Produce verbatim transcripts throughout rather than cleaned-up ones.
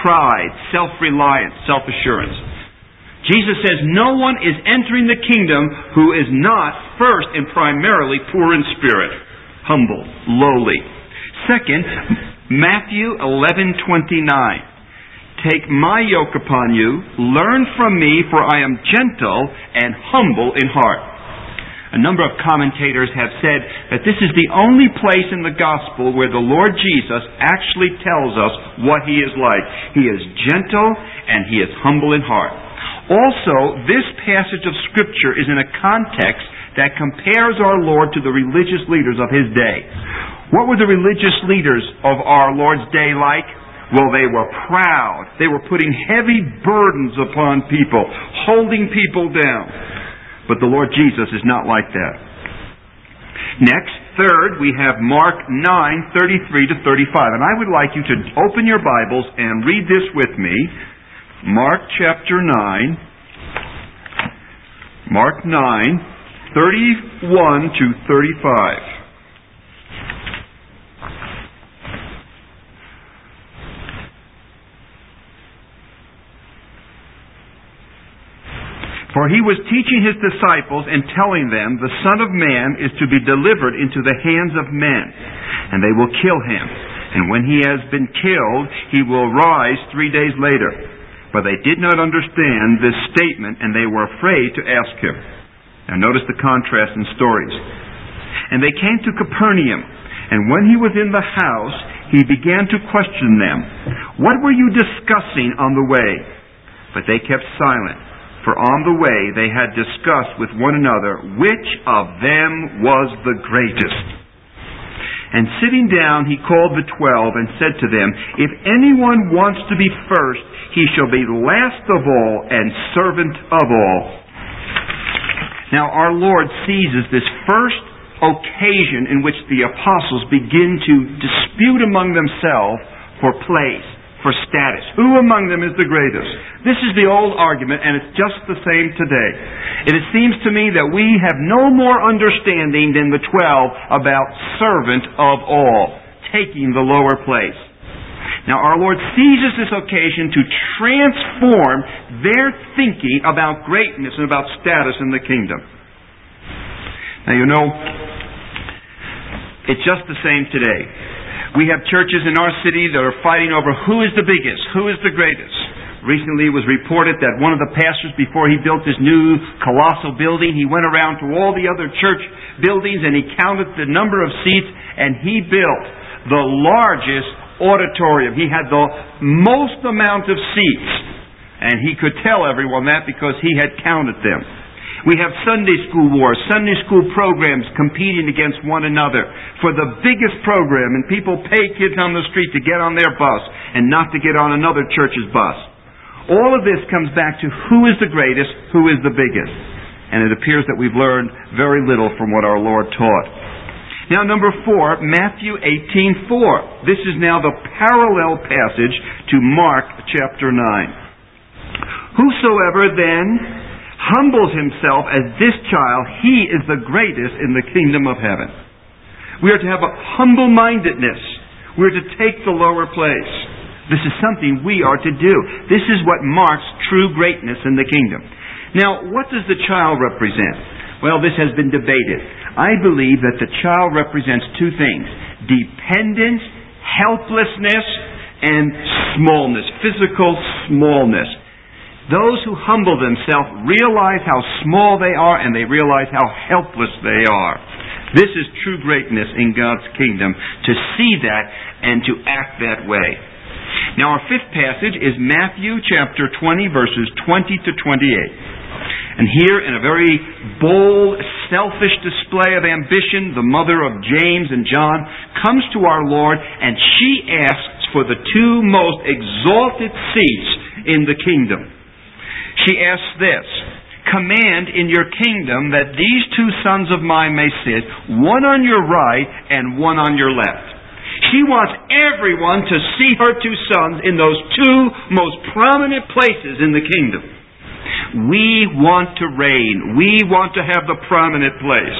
pride, self-reliance, self-assurance. Jesus says no one is entering the kingdom who is not first and primarily poor in spirit, humble, lowly. Second, Matthew eleven twenty-nine. Take my yoke upon you, learn from me, for I am gentle and humble in heart. A number of commentators have said that this is the only place in the gospel where the Lord Jesus actually tells us what He is like. He is gentle and He is humble in heart. Also, this passage of Scripture is in a context that compares our Lord to the religious leaders of His day. What were the religious leaders of our Lord's day like? Well, they were proud. They were putting heavy burdens upon people, holding people down. But the Lord Jesus is not like that. Next, third, we have Mark nine thirty-three to thirty-five. And I would like you to open your Bibles and read this with me. Mark chapter nine. Mark nine, thirty-one to thirty-five. For he was teaching his disciples and telling them, the Son of Man is to be delivered into the hands of men, and they will kill him. And when he has been killed, he will rise three days later. But they did not understand this statement, and they were afraid to ask him. Now notice the contrast in stories. And they came to Capernaum, and when he was in the house, he began to question them. What were you discussing on the way? But they kept silent. For on the way they had discussed with one another which of them was the greatest. And sitting down, he called the twelve and said to them, if anyone wants to be first, he shall be last of all and servant of all. Now our Lord seizes this first occasion in which the apostles begin to dispute among themselves for place, for status. Who among them is the greatest? This is the old argument, and it's just the same today. And it seems to me that we have no more understanding than the twelve about servant of all, taking the lower place. Now our Lord seizes this occasion to transform their thinking about greatness and about status in the kingdom. Now you know, it's just the same today. We have churches in our city that are fighting over who is the biggest, who is the greatest. Recently it was reported that one of the pastors, before he built this new colossal building, he went around to all the other church buildings and he counted the number of seats, and he built the largest auditorium. He had the most amount of seats, and he could tell everyone that because he had counted them. We have Sunday school wars, Sunday school programs competing against one another for the biggest program, and people pay kids on the street to get on their bus and not to get on another church's bus. All of this comes back to who is the greatest, who is the biggest. And it appears that we've learned very little from what our Lord taught. Now number four, Matthew eighteen four. This is now the parallel passage to Mark chapter nine. Whosoever then humbles himself as this child, he is the greatest in the kingdom of heaven. We are to have a humble-mindedness. We are to take the lower place. This is something we are to do. This is what marks true greatness in the kingdom. Now, what does the child represent? Well, this has been debated. I believe that the child represents two things: dependence, helplessness, and smallness, physical smallness. Those who humble themselves realize how small they are, and they realize how helpless they are. This is true greatness in God's kingdom, to see that and to act that way. Now our fifth passage is Matthew chapter twenty, verses twenty to twenty-eight. And here, in a very bold, selfish display of ambition, the mother of James and John comes to our Lord, and she asks for the two most exalted seats in the kingdom. She asks this: command in your kingdom that these two sons of mine may sit, one on your right and one on your left. She wants everyone to see her two sons in those two most prominent places in the kingdom. We want to reign. We want to have the prominent place.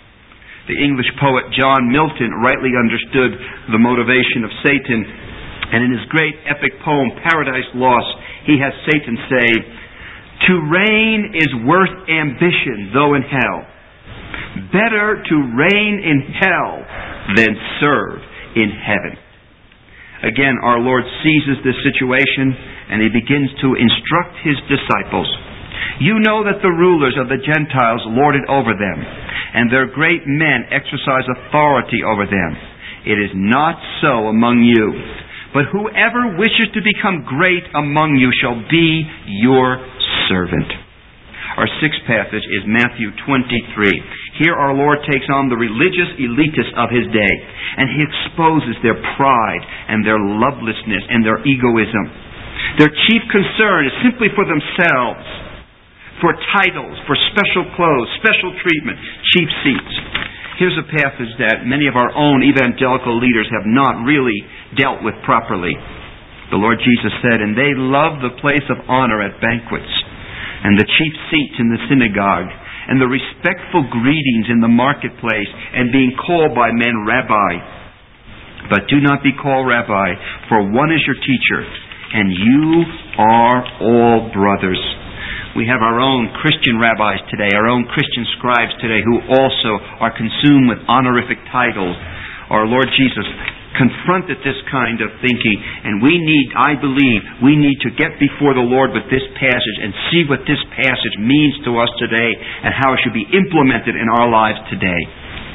The English poet John Milton rightly understood the motivation of Satan And in his great epic poem, Paradise Lost, he has Satan say, "To reign is worth ambition, though in hell. Better to reign in hell than serve in heaven." Again, our Lord seizes this situation and he begins to instruct his disciples. "You know that the rulers of the Gentiles lord it over them, and their great men exercise authority over them. It is not so among you. But whoever wishes to become great among you shall be your servant." Our sixth passage is Matthew twenty-three. Here our Lord takes on the religious elitists of his day, and he exposes their pride and their lovelessness and their egoism. Their chief concern is simply for themselves, for titles, for special clothes, special treatment, cheap seats. Here's a passage that many of our own evangelical leaders have not really dealt with properly. The Lord Jesus said, "And they love the place of honor at banquets, and the chief seats in the synagogue, and the respectful greetings in the marketplace, and being called by men Rabbi. But do not be called Rabbi, for one is your teacher, and you are all brothers." We have our own Christian rabbis today, our own Christian scribes today, who also are consumed with honorific titles. Our Lord Jesus confronted this kind of thinking, and we need, I believe, we need to get before the Lord with this passage and see what this passage means to us today and how it should be implemented in our lives today.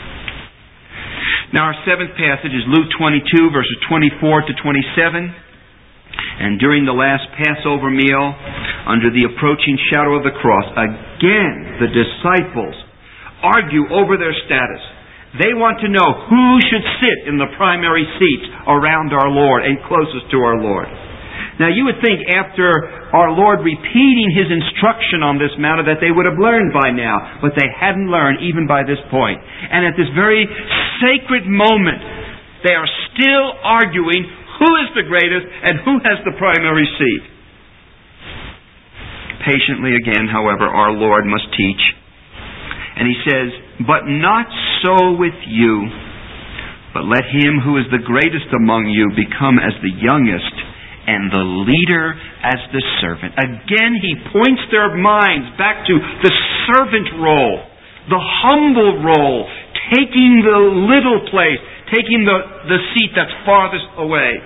Now our seventh passage is Luke twenty-two, verses twenty-four to twenty-seven. And during the last Passover meal, under the approaching shadow of the cross, again the disciples argue over their status. They want to know who should sit in the primary seats around our Lord and closest to our Lord. Now you would think after our Lord repeating his instruction on this matter that they would have learned by now, but they hadn't learned even by this point. And at this very sacred moment, they are still arguing who is the greatest and who has the primary seat. Patiently again, however, our Lord must teach. And he says, "But not so with you, but let him who is the greatest among you become as the youngest, and the leader as the servant." Again, he points their minds back to the servant role, the humble role, taking the little place, taking the, the seat that's farthest away.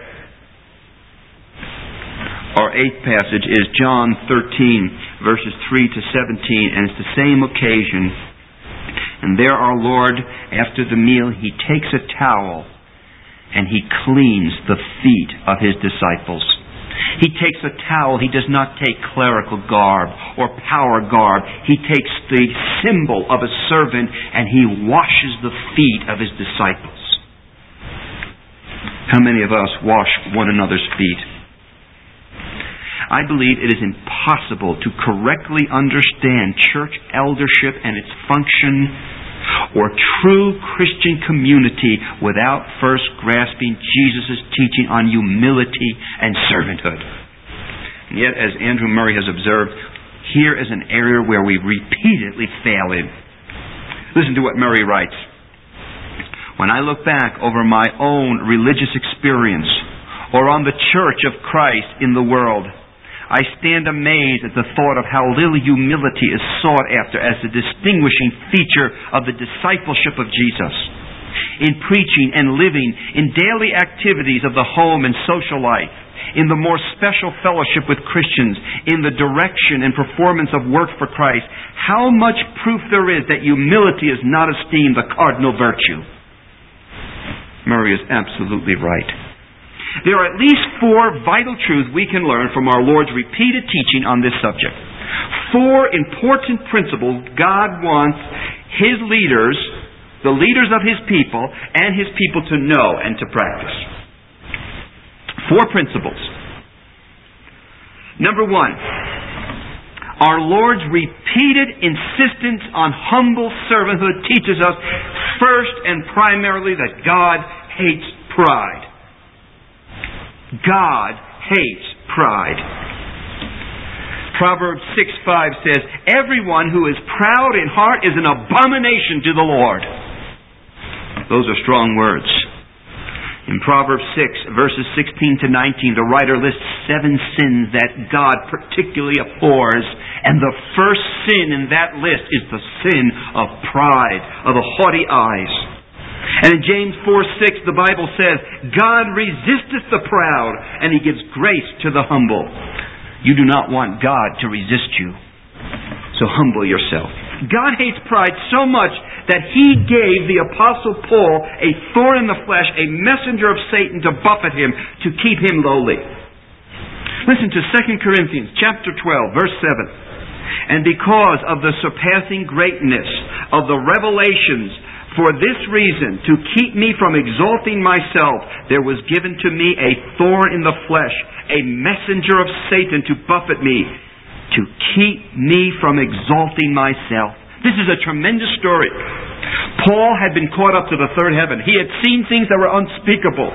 Our eighth passage is John thirteen, verses three to seventeen, and it's the same occasion. And there our Lord, after the meal, he takes a towel and he cleans the feet of his disciples. He takes a towel. He does not take clerical garb or power garb. He takes the symbol of a servant and he washes the feet of his disciples. How many of us wash one another's feet? I believe it is impossible to correctly understand church eldership and its function or true Christian community without first grasping Jesus' teaching on humility and servanthood. And yet, as Andrew Murray has observed, here is an area where we repeatedly fail in. Listen to what Murray writes. "When I look back over my own religious experience or on the church of Christ in the world, I stand amazed at the thought of how little humility is sought after as the distinguishing feature of the discipleship of Jesus. In preaching and living, in daily activities of the home and social life, in the more special fellowship with Christians, in the direction and performance of work for Christ, how much proof there is that humility is not esteemed a cardinal virtue." Murray is absolutely right. There are at least four vital truths we can learn from our Lord's repeated teaching on this subject. Four important principles God wants His leaders, the leaders of His people, and His people to know and to practice. Four principles. Number one, our Lord's repeated insistence on humble servanthood teaches us first and primarily that God hates pride. God hates pride. Proverbs six five says, "Everyone who is proud in heart is an abomination to the Lord." Those are strong words. In Proverbs six, verses sixteen to nineteen, the writer lists seven sins that God particularly abhors. And the first sin in that list is the sin of pride, of the haughty eyes. And in James four six, the Bible says, God resisteth the proud, and He gives grace to the humble. You do not want God to resist you. So humble yourself. God hates pride so much that He gave the Apostle Paul a thorn in the flesh, a messenger of Satan to buffet him, to keep him lowly. Listen to Second Corinthians chapter twelve, verse seven. And because of the surpassing greatness of the revelations, for this reason, to keep me from exalting myself, there was given to me a thorn in the flesh, a messenger of Satan to buffet me, to keep me from exalting myself. This is a tremendous story. Paul had been caught up to the third heaven. He had seen things that were unspeakable.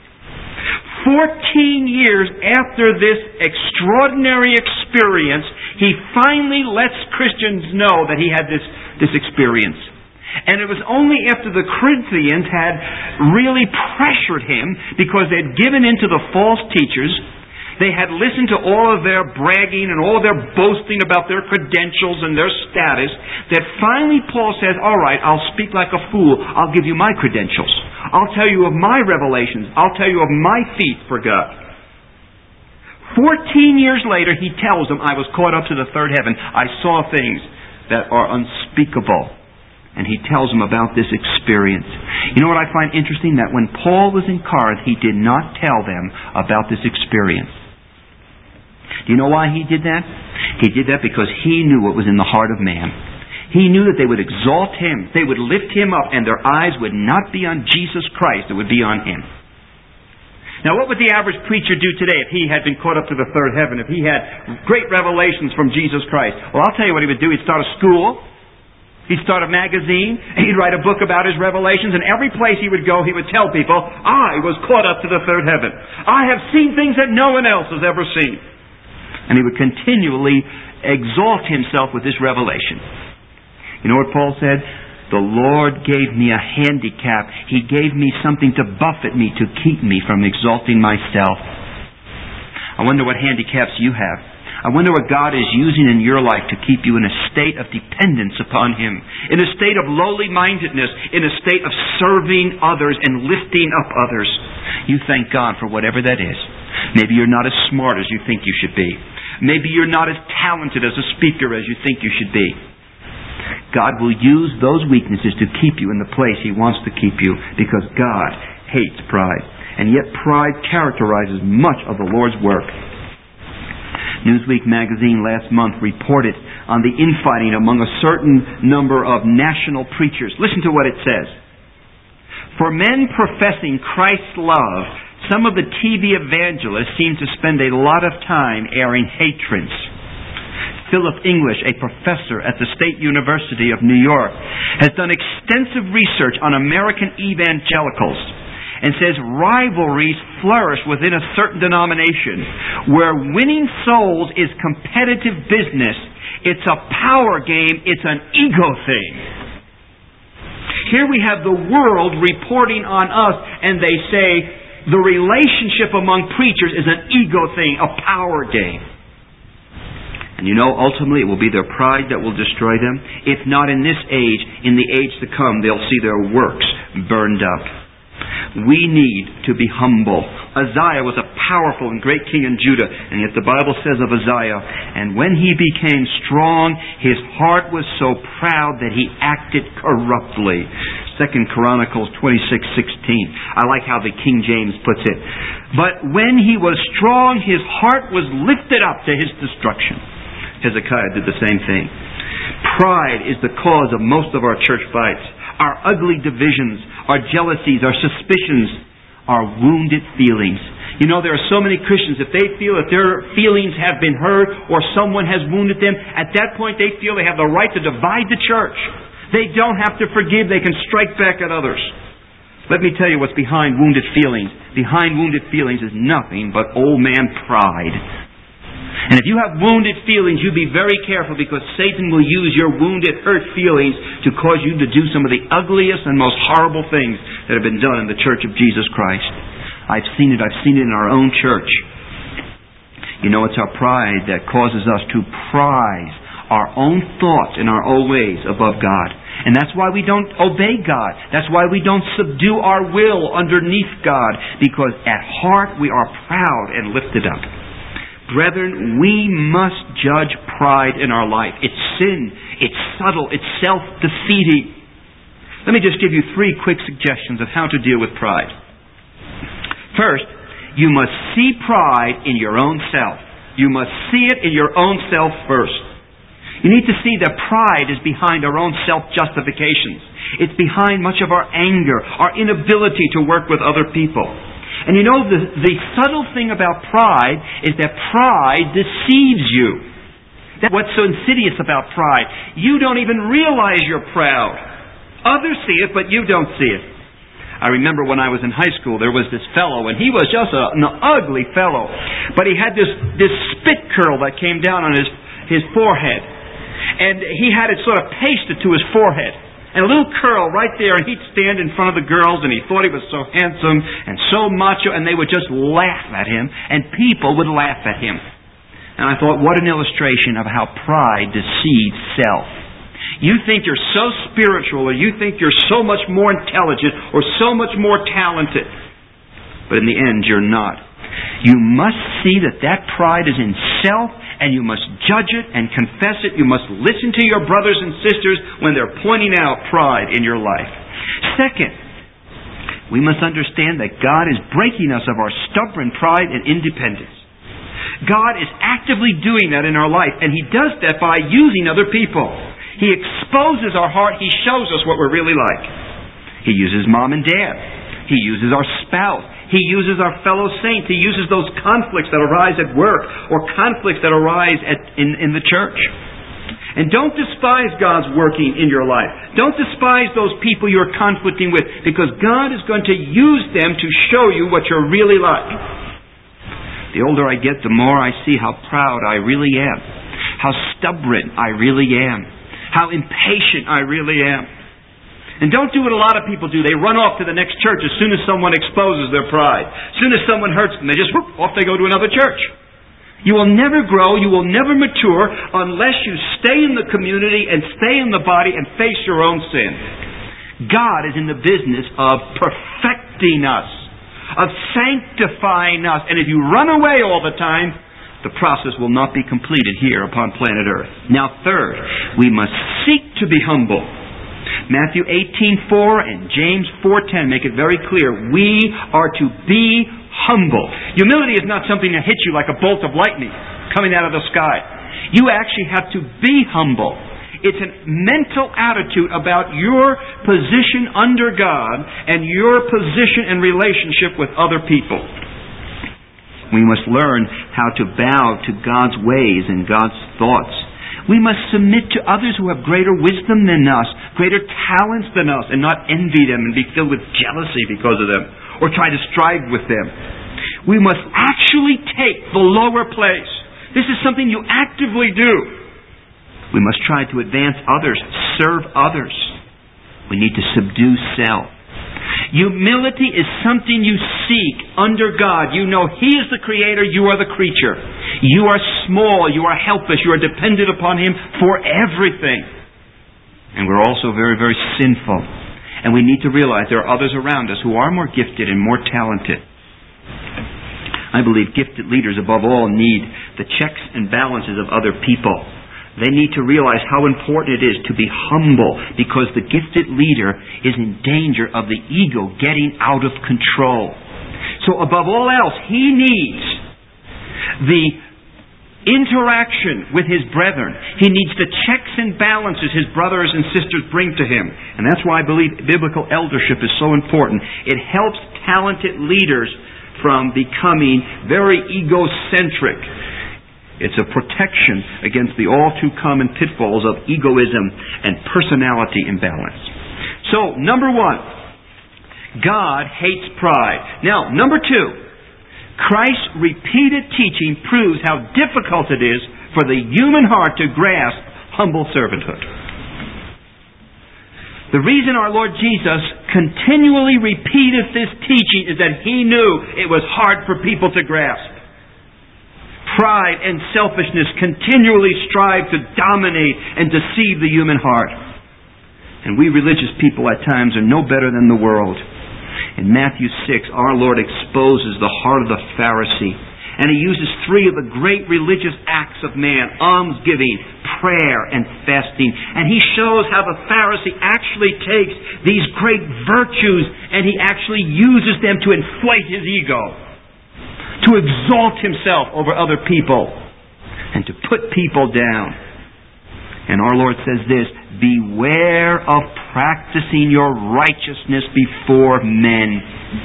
Fourteen years after this extraordinary experience, he finally lets Christians know that he had this, this experience. And it was only after the Corinthians had really pressured him, because they had given in to the false teachers, they had listened to all of their bragging and all their boasting about their credentials and their status, that finally Paul says, all right, I'll speak like a fool. I'll give you my credentials. I'll tell you of my revelations. I'll tell you of my feats for God. Fourteen years later, he tells them, I was caught up to the third heaven. I saw things that are unspeakable. And he tells them about this experience. You know what I find interesting? That when Paul was in Corinth, he did not tell them about this experience. Do you know why he did that? He did that because he knew what was in the heart of man. He knew that they would exalt him, they would lift him up, and their eyes would not be on Jesus Christ, it would be on him. Now, what would the average preacher do today if he had been caught up to the third heaven, if he had great revelations from Jesus Christ? Well, I'll tell you what he would do. He'd start a school. He'd start a magazine. He'd write a book about his revelations. And every place he would go, he would tell people, I was caught up to the third heaven. I have seen things that no one else has ever seen. And he would continually exalt himself with this revelation. You know what Paul said? The Lord gave me a handicap. He gave me something to buffet me, to keep me from exalting myself. I wonder what handicaps you have. I wonder what God is using in your life to keep you in a state of dependence upon Him, in a state of lowly-mindedness, in a state of serving others and lifting up others. You thank God for whatever that is. Maybe you're not as smart as you think you should be. Maybe you're not as talented as a speaker as you think you should be. God will use those weaknesses to keep you in the place He wants to keep you, because God hates pride. And yet pride characterizes much of the Lord's work. Newsweek magazine last month reported on the infighting among a certain number of national preachers. Listen to what it says. For men professing Christ's love, some of the T V evangelists seem to spend a lot of time airing hatreds. Philip English, a professor at the State University of New York, has done extensive research on American evangelicals and says rivalries flourish within a certain denomination where winning souls is competitive business. It's a power game. It's an ego thing. Here we have the world reporting on us, and they say the relationship among preachers is an ego thing, a power game. And you know, ultimately it will be their pride that will destroy them. If not in this age, in the age to come, they'll see their works burned up. We need to be humble. Uzziah was a powerful and great king in Judah, and yet the Bible says of Uzziah, and when he became strong, his heart was so proud that he acted corruptly. Second Chronicles twenty-six sixteen. I like how the King James puts it. But when he was strong, his heart was lifted up to his destruction. Hezekiah did the same thing. Pride is the cause of most of our church fights. Our ugly divisions, our jealousies, our suspicions, our wounded feelings. You know, there are so many Christians, if they feel that their feelings have been hurt or someone has wounded them, at that point they feel they have the right to divide the church. They don't have to forgive. They can strike back at others. Let me tell you what's behind wounded feelings. Behind wounded feelings is nothing but old man pride. And if you have wounded feelings, you be very careful, because Satan will use your wounded, hurt feelings to cause you to do some of the ugliest and most horrible things that have been done in the Church of Jesus Christ. I've seen it. I've seen it in our own church. You know, it's our pride that causes us to prize our own thoughts and our own ways above God. And that's why we don't obey God. That's why we don't subdue our will underneath God. Because at heart we are proud and lifted up. Brethren, we must judge pride in our life. It's sin. It's subtle. It's self-defeating. Let me just give you three quick suggestions of how to deal with pride. First, you must see pride in your own self. You must see it in your own self first. You need to see that pride is behind our own self-justifications. It's behind much of our anger, our inability to work with other people. And you know, the, the subtle thing about pride is that pride deceives you. That's what's so insidious about pride. You don't even realize you're proud. Others see it, but you don't see it. I remember when I was in high school, there was this fellow, and he was just a, an ugly fellow. But he had this, this spit curl that came down on his, his forehead. And he had it sort of pasted to his forehead. And a little curl right there, and he'd stand in front of the girls, and he thought he was so handsome and so macho, and they would just laugh at him, and people would laugh at him. And I thought, what an illustration of how pride deceives self. You think you're so spiritual, or you think you're so much more intelligent, or so much more talented. But in the end, you're not. You must see that that pride is in self, and you must judge it and confess it. You must listen to your brothers and sisters when they're pointing out pride in your life. Second, we must understand that God is breaking us of our stubborn pride and independence. God is actively doing that in our life, and He does that by using other people. He exposes our heart. He shows us what we're really like. He uses mom and dad. He uses our spouse. He uses our fellow saints. He uses those conflicts that arise at work or conflicts that arise at, in, in the church. And don't despise God's working in your life. Don't despise those people you're conflicting with, because God is going to use them to show you what you're really like. The older I get, the more I see how proud I really am, how stubborn I really am, how impatient I really am. And don't do what a lot of people do. They run off to the next church as soon as someone exposes their pride. As soon as someone hurts them, they just whoop, off they go to another church. You will never grow, you will never mature unless you stay in the community and stay in the body and face your own sin. God is in the business of perfecting us, of sanctifying us. And if you run away all the time, the process will not be completed here upon planet Earth. Now third, we must seek to be humble. Matthew eighteen four and James four ten make it very clear. We are to be humble. Humility is not something that hits you like a bolt of lightning coming out of the sky. You actually have to be humble. It's a mental attitude about your position under God and your position and relationship with other people. We must learn how to bow to God's ways and God's thoughts. We must submit to others who have greater wisdom than us, greater talents than us, and not envy them and be filled with jealousy because of them, or try to strive with them. We must actually take the lower place. This is something you actively do. We must try to advance others, serve others. We need to subdue self. Humility is something you seek under God. You know He is the Creator, you are the creature. You are small, you are helpless, you are dependent upon Him for everything. And we're also very, very sinful. And we need to realize there are others around us who are more gifted and more talented. I believe gifted leaders above all need the checks and balances of other people. They need to realize how important it is to be humble, because the gifted leader is in danger of the ego getting out of control. So above all else, he needs the interaction with his brethren. He needs the checks and balances his brothers and sisters bring to him. And that's why I believe biblical eldership is so important. It helps talented leaders from becoming very egocentric. It's a protection against the all too common pitfalls of egoism and personality imbalance. So, number one, God hates pride. Now, number two, Christ's repeated teaching proves how difficult it is for the human heart to grasp humble servanthood. The reason our Lord Jesus continually repeated this teaching is that he knew it was hard for people to grasp. Pride and selfishness continually strive to dominate and deceive the human heart. And we religious people at times are no better than the world. In Matthew six, our Lord exposes the heart of the Pharisee. And He uses three of the great religious acts of man: almsgiving, prayer, and fasting. And He shows how the Pharisee actually takes these great virtues and he actually uses them to inflate his ego, to exalt himself over other people, and to put people down. And our Lord says this: beware of practicing your righteousness before men.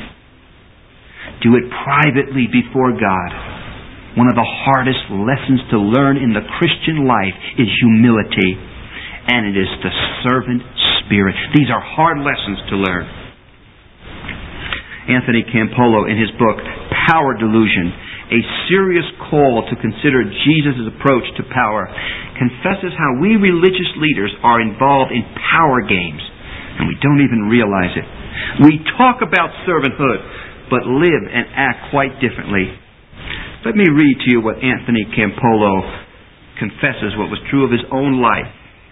Do it privately before God. One of the hardest lessons to learn in the Christian life is humility, and it is the servant spirit. These are hard lessons to learn. Anthony Campolo, in his book Power Delusion, a serious call to consider Jesus' approach to power, confesses how we religious leaders are involved in power games, and we don't even realize it. We talk about servanthood, but live and act quite differently. Let me read to you what Anthony Campolo confesses what was true of his own life.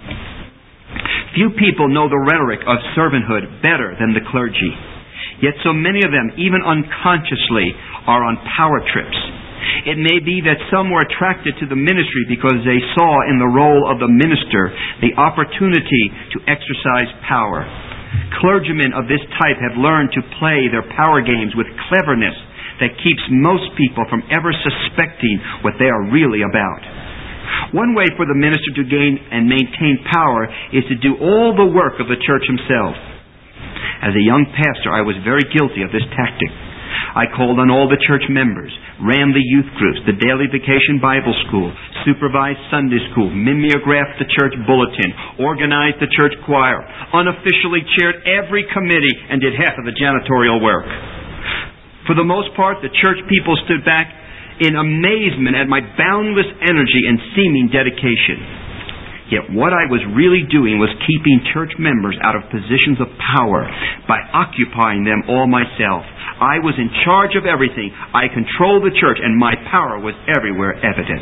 Few people know the rhetoric of servanthood better than the clergy. Yet so many of them, even unconsciously, are on power trips. It may be that some were attracted to the ministry because they saw in the role of the minister the opportunity to exercise power. Clergymen of this type have learned to play their power games with cleverness that keeps most people from ever suspecting what they are really about. One way for the minister to gain and maintain power is to do all the work of the church himself. As a young pastor, I was very guilty of this tactic. I called on all the church members, ran the youth groups, the daily vacation Bible school, supervised Sunday school, mimeographed the church bulletin, organized the church choir, unofficially chaired every committee, and did half of the janitorial work. For the most part, the church people stood back in amazement at my boundless energy and seeming dedication. Yet what I was really doing was keeping church members out of positions of power by occupying them all myself. I was in charge of everything. I controlled the church, and my power was everywhere evident.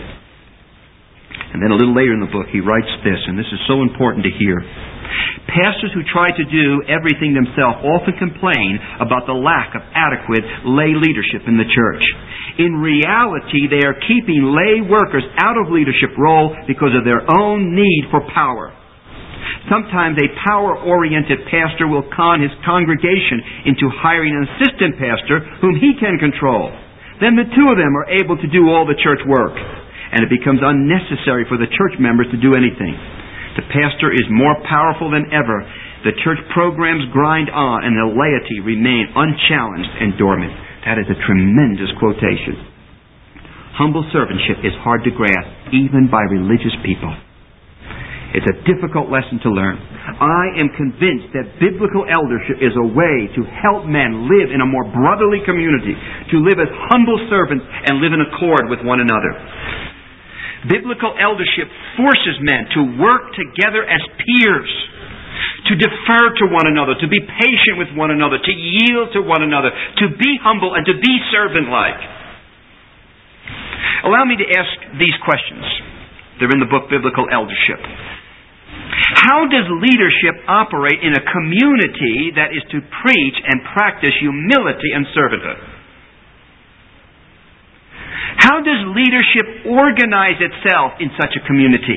And then a little later in the book, he writes this, and this is so important to hear. Pastors who try to do everything themselves often complain about the lack of adequate lay leadership in the church. In reality, they are keeping lay workers out of leadership role because of their own need for power. Sometimes a power-oriented pastor will con his congregation into hiring an assistant pastor whom he can control. Then the two of them are able to do all the church work, and it becomes unnecessary for the church members to do anything. The pastor is more powerful than ever. The church programs grind on, and the laity remain unchallenged and dormant. That is a tremendous quotation. Humble servantship is hard to grasp, even by religious people. It's a difficult lesson to learn. I am convinced that biblical eldership is a way to help men live in a more brotherly community, to live as humble servants and live in accord with one another. Biblical eldership forces men to work together as peers, to defer to one another, to be patient with one another, to yield to one another, to be humble and to be servant-like. Allow me to ask these questions. They're in the book Biblical Eldership. How does leadership operate in a community that is to preach and practice humility and servanthood? How does leadership organize itself in such a community?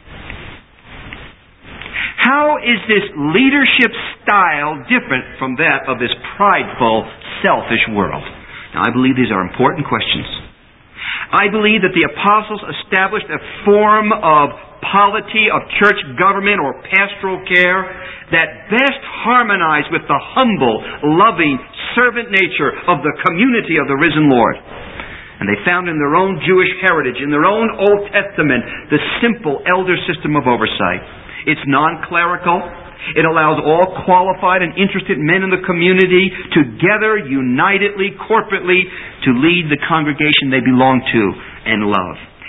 How is this leadership style different from that of this prideful, selfish world? Now, I believe these are important questions. I believe that the apostles established a form of polity, of church government or pastoral care that best harmonized with the humble, loving, servant nature of the community of the risen Lord. And they found in their own Jewish heritage, in their own Old Testament, the simple elder system of oversight. It's non-clerical. It allows all qualified and interested men in the community together, unitedly, corporately, to lead the congregation they belong to and love.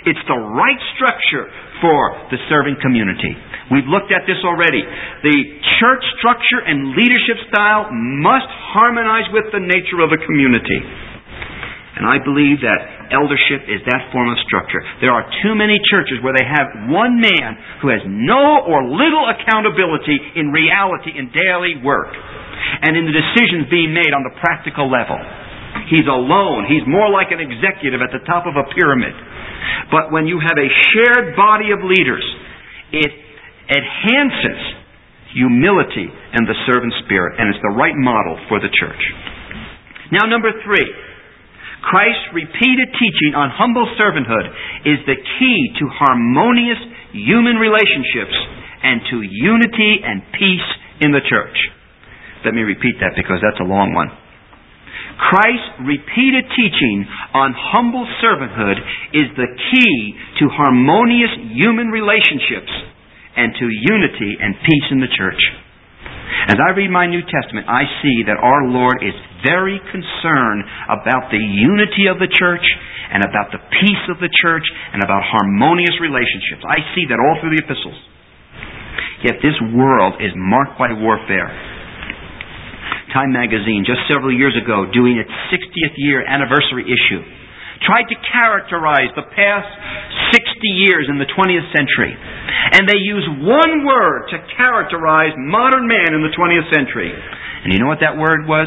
It's the right structure for the serving community. We've looked at this already. The church structure and leadership style must harmonize with the nature of the community. And I believe that eldership is that form of structure. There are too many churches where they have one man who has no or little accountability in reality in daily work and in the decisions being made on the practical level. He's alone. He's more like an executive at the top of a pyramid. But when you have a shared body of leaders, it enhances humility and the servant spirit, and it's the right model for the church. Now, number three, Christ's repeated teaching on humble servanthood is the key to harmonious human relationships and to unity and peace in the church. Let me repeat that because that's a long one. Christ's repeated teaching on humble servanthood is the key to harmonious human relationships and to unity and peace in the church. As I read my New Testament, I see that our Lord is very concerned about the unity of the church and about the peace of the church and about harmonious relationships. I see that all through the epistles. Yet this world is marked by warfare. Time magazine, just several years ago, doing its sixtieth year anniversary issue, tried to characterize the past sixty years in the twentieth century. And they used one word to characterize modern man in the twentieth century. And you know what that word was?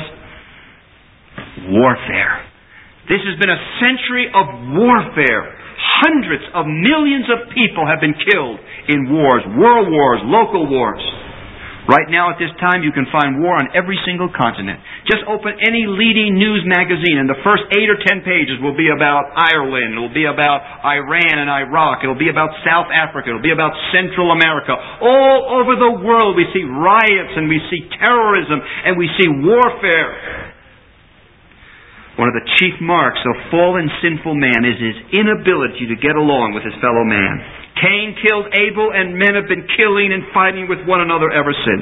Warfare. This has been a century of warfare. Hundreds of millions of people have been killed in wars, world wars, local wars. Right now at this time you can find war on every single continent. Just open any leading news magazine and the first eight or ten pages will be about Ireland, it will be about Iran and Iraq, it will be about South Africa, it will be about Central America. All over the world we see riots and we see terrorism and we see warfare. One of the chief marks of fallen sinful man is his inability to get along with his fellow man. Cain killed Abel, and men have been killing and fighting with one another ever since.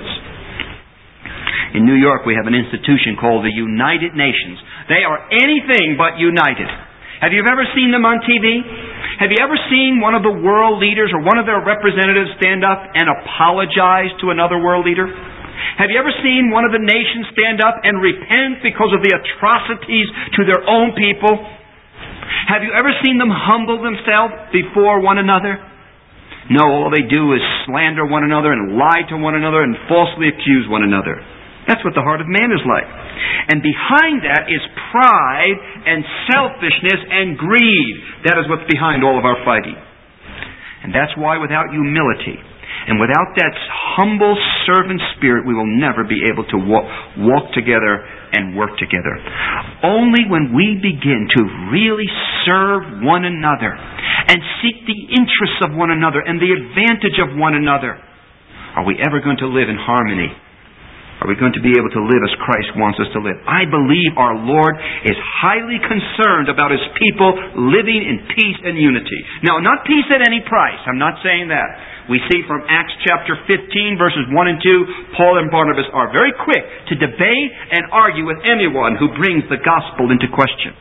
In New York, we have an institution called the United Nations. They are anything but united. Have you ever seen them on T V? Have you ever seen one of the world leaders or one of their representatives stand up and apologize to another world leader? Have you ever seen one of the nations stand up and repent because of the atrocities to their own people? Have you ever seen them humble themselves before one another? No, all they do is slander one another and lie to one another and falsely accuse one another. That's what the heart of man is like. And behind that is pride and selfishness and greed. That is what's behind all of our fighting. And that's why without humility and without that humble servant spirit, we will never be able to walk, walk together and work together. Only when we begin to really serve one another and seek the interests of one another and the advantage of one another are we ever going to live in harmony. Are we going to be able to live as Christ wants us to live? I believe our Lord is highly concerned about His people living in peace and unity. Now, not peace at any price. I'm not saying that. We see from Acts chapter fifteen, verses one and two, Paul and Barnabas are very quick to debate and argue with anyone who brings the gospel into question.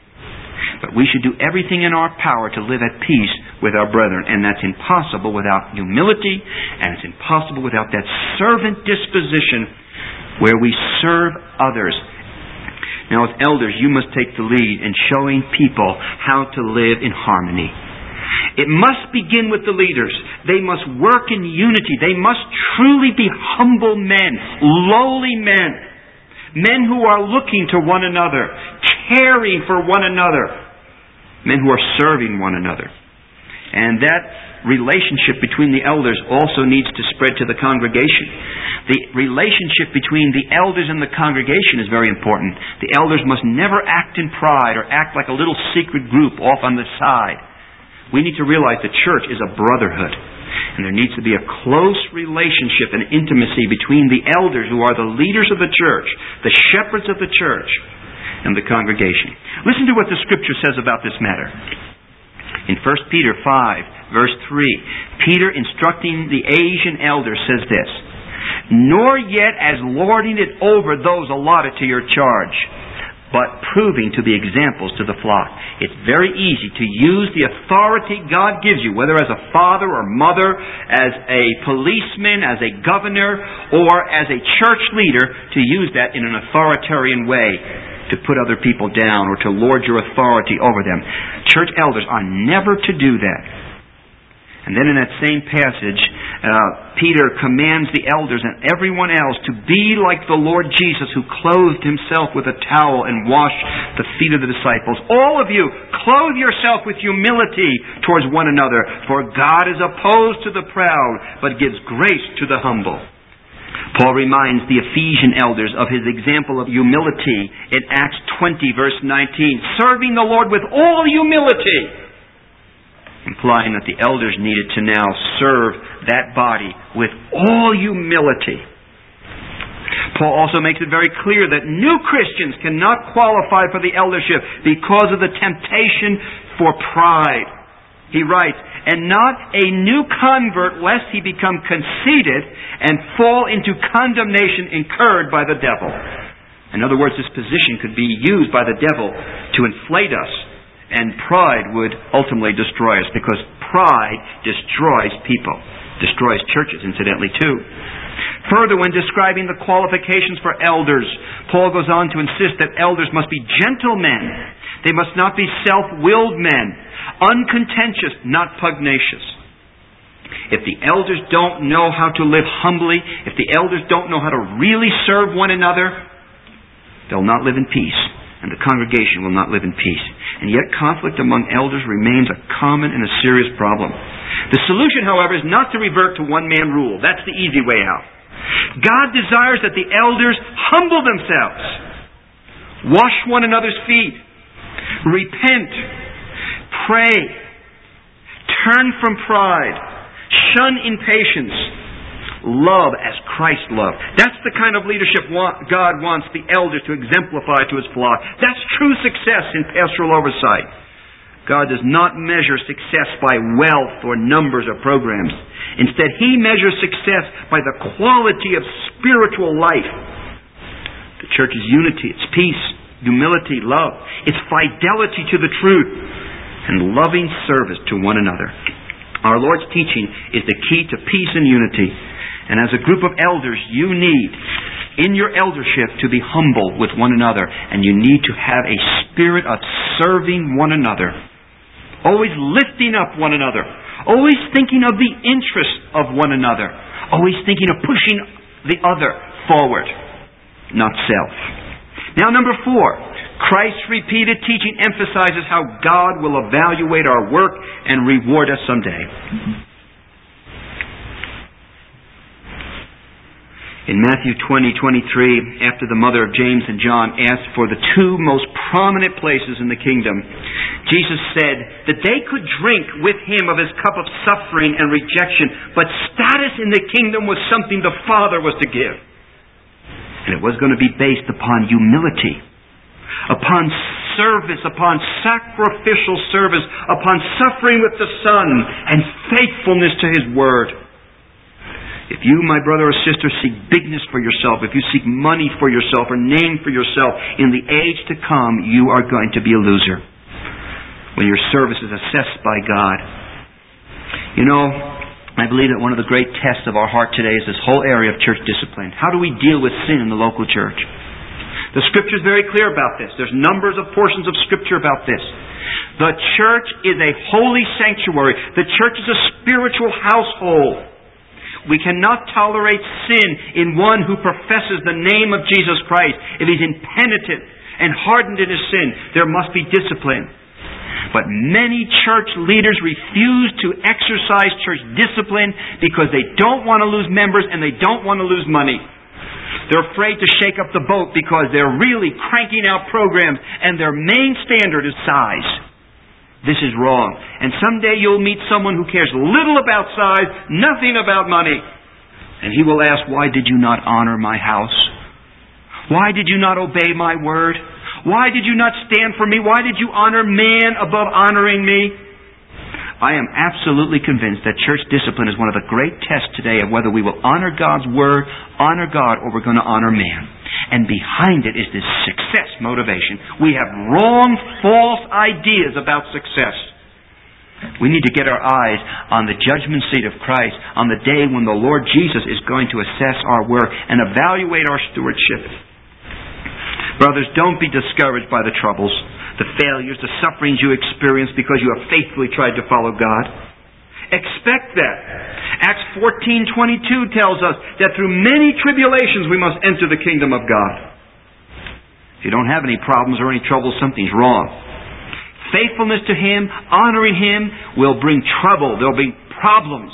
But we should do everything in our power to live at peace with our brethren. And that's impossible without humility, and it's impossible without that servant disposition where we serve others. Now, as elders, you must take the lead in showing people how to live in harmony. It must begin with the leaders. They must work in unity. They must truly be humble men, lowly men, men who are looking to one another, caring for one another, men who are serving one another. And that relationship between the elders also needs to spread to the congregation. The relationship between the elders and the congregation is very important. The elders must never act in pride or act like a little secret group off on the side. We need to realize the church is a brotherhood. And there needs to be a close relationship and intimacy between the elders who are the leaders of the church, the shepherds of the church, and the congregation. Listen to what the Scripture says about this matter. In First Peter five, verse three, Peter, instructing the Asian elders, says this, "Nor yet as lording it over those allotted to your charge, but proving to be examples to the flock. It's very easy to use the authority God gives you, whether as a father or mother, as a policeman, as a governor, or as a church leader, to use that in an authoritarian way, to put other people down or to lord your authority over them. Church elders are never to do that. And then in that same passage, uh, Peter commands the elders and everyone else to be like the Lord Jesus, who clothed himself with a towel and washed the feet of the disciples. All of you, clothe yourself with humility towards one another, for God is opposed to the proud, but gives grace to the humble. Paul reminds the Ephesian elders of his example of humility in Acts twenty, verse nineteen, serving the Lord with all humility, implying that the elders needed to now serve that body with all humility. Paul also makes it very clear that new Christians cannot qualify for the eldership because of the temptation for pride. He writes, "And not a new convert, lest he become conceited and fall into condemnation incurred by the devil." In other words, this position could be used by the devil to inflate us, and pride would ultimately destroy us, because pride destroys people, destroys churches, incidentally, too. Further, when describing the qualifications for elders, Paul goes on to insist that elders must be gentle men. They must not be self-willed men, uncontentious, not pugnacious. If the elders don't know how to live humbly, if the elders don't know how to really serve one another, they'll not live in peace, and the congregation will not live in peace. And yet conflict among elders remains a common and a serious problem. The solution, however, is not to revert to one-man rule. That's the easy way out. God desires that the elders humble themselves, wash one another's feet, repent, pray, turn from pride, shun impatience, love as Christ loved. That's the kind of leadership God wants the elders to exemplify to his flock. That's true success in pastoral oversight. God does not measure success by wealth or numbers or programs. Instead, he measures success by the quality of spiritual life. The church's unity, its peace, humility, love, its fidelity to the truth, and loving service to one another. Our Lord's teaching is the key to peace and unity. And as a group of elders, you need, in your eldership, to be humble with one another. And you need to have a spirit of serving one another. Always lifting up one another. Always thinking of the interests of one another. Always thinking of pushing the other forward, not self. Now, number four. Christ's repeated teaching emphasizes how God will evaluate our work and reward us someday. In Matthew twenty twenty-three, after the mother of James and John asked for the two most prominent places in the kingdom, Jesus said that they could drink with him of his cup of suffering and rejection, but status in the kingdom was something the Father was to give. And it was going to be based upon humility, upon service, upon sacrificial service, upon suffering with the Son, and faithfulness to his word. If you, my brother or sister, seek bigness for yourself, if you seek money for yourself or name for yourself, in the age to come, you are going to be a loser when your service is assessed by God. You know, I believe that one of the great tests of our heart today is this whole area of church discipline. How do we deal with sin in the local church? The Scripture is very clear about this. There's numbers of portions of Scripture about this. The church is a holy sanctuary. The church is a spiritual household. We cannot tolerate sin in one who professes the name of Jesus Christ. If he's impenitent and hardened in his sin, there must be discipline. But many church leaders refuse to exercise church discipline because they don't want to lose members and they don't want to lose money. They're afraid to shake up the boat because they're really cranking out programs and their main standard is size. This is wrong. And someday you'll meet someone who cares little about size, nothing about money. And he will ask, why did you not honor my house? Why did you not obey my word? Why did you not stand for me? Why did you honor man above honoring me? I am absolutely convinced that church discipline is one of the great tests today of whether we will honor God's Word, honor God, or we're going to honor man. And behind it is this success motivation. We have wrong, false ideas about success. We need to get our eyes on the judgment seat of Christ on the day when the Lord Jesus is going to assess our work and evaluate our stewardship. Brothers, don't be discouraged by the troubles, the failures, the sufferings you experience because you have faithfully tried to follow God. Expect that. Acts fourteen twenty-two tells us that through many tribulations we must enter the kingdom of God. If you don't have any problems or any troubles, something's wrong. Faithfulness to Him, honoring Him, will bring trouble. There'll be problems.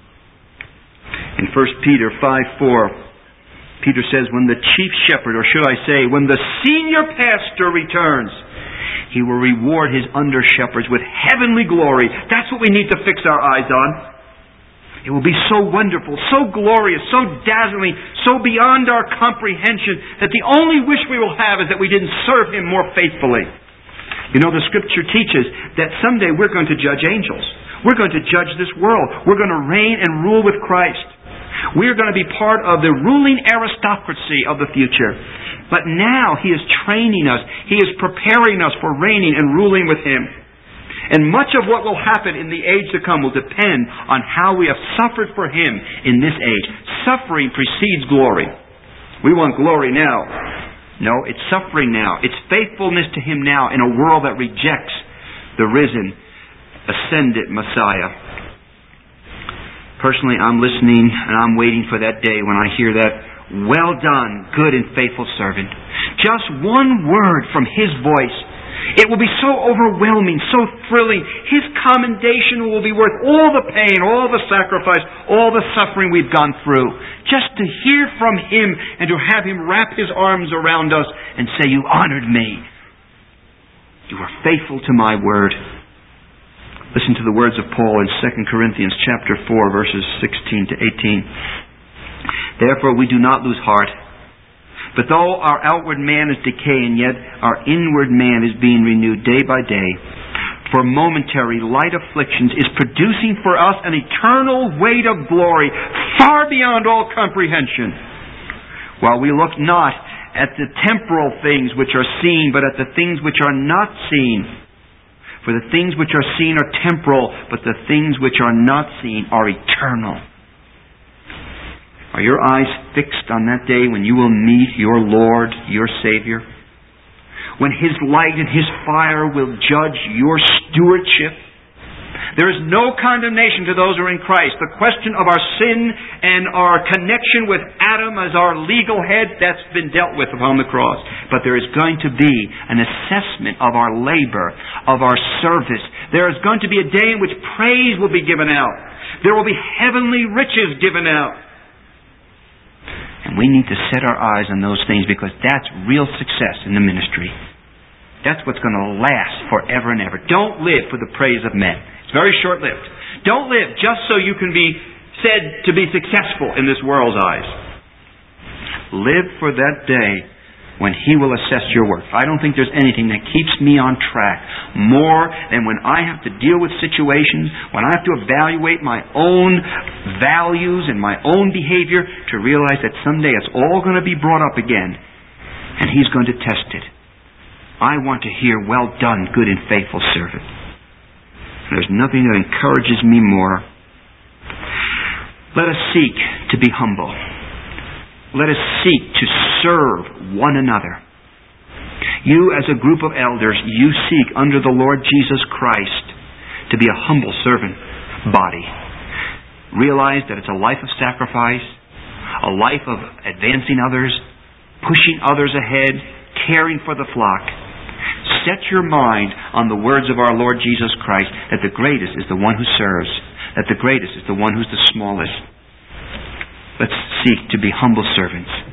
In First Peter five four, Peter says, when the chief shepherd, or should I say, when the senior pastor returns, He will reward His under-shepherds with heavenly glory. That's what we need to fix our eyes on. It will be so wonderful, so glorious, so dazzling, so beyond our comprehension that the only wish we will have is that we didn't serve Him more faithfully. You know, the Scripture teaches that someday we're going to judge angels. We're going to judge this world. We're going to reign and rule with Christ. We're going to be part of the ruling aristocracy of the future. But now He is training us. He is preparing us for reigning and ruling with Him. And much of what will happen in the age to come will depend on how we have suffered for Him in this age. Suffering precedes glory. We want glory now. No, it's suffering now. It's faithfulness to Him now in a world that rejects the risen, ascended Messiah. Personally, I'm listening and I'm waiting for that day when I hear that, well done, good and faithful servant. Just one word from His voice. It will be so overwhelming, so thrilling. His commendation will be worth all the pain, all the sacrifice, all the suffering we've gone through. Just to hear from Him and to have Him wrap His arms around us and say, you honored me. You were faithful to my word. Listen to the words of Paul in Second Corinthians chapter four, verses sixteen to eighteen. Therefore we do not lose heart. But though our outward man is decaying, yet our inward man is being renewed day by day. For momentary light afflictions is producing for us an eternal weight of glory far beyond all comprehension. While we look not at the temporal things which are seen, but at the things which are not seen. For the things which are seen are temporal, but the things which are not seen are eternal. Are your eyes fixed on that day when you will meet your Lord, your Savior? When His light and His fire will judge your stewardship? There is no condemnation to those who are in Christ. The question of our sin and our connection with Adam as our legal head, that's been dealt with upon the cross. But there is going to be an assessment of our labor, of our service. There is going to be a day in which praise will be given out. There will be heavenly riches given out. And we need to set our eyes on those things because that's real success in the ministry. That's what's going to last forever and ever. Don't live for the praise of men. It's very short-lived. Don't live just so you can be said to be successful in this world's eyes. Live for that day when He will assess your work. I don't think there's anything that keeps me on track more than when I have to deal with situations, when I have to evaluate my own values and my own behavior to realize that someday it's all going to be brought up again and He's going to test it. I want to hear, well done, good and faithful servant. There's nothing that encourages me more. Let us seek to be humble. Let us seek to serve one another. You as a group of elders, you seek under the Lord Jesus Christ to be a humble servant body. Realize that it's a life of sacrifice, a life of advancing others, pushing others ahead, caring for the flock. Set your mind on the words of our Lord Jesus Christ, that the greatest is the one who serves, that the greatest is the one who's the smallest. Let's seek to be humble servants.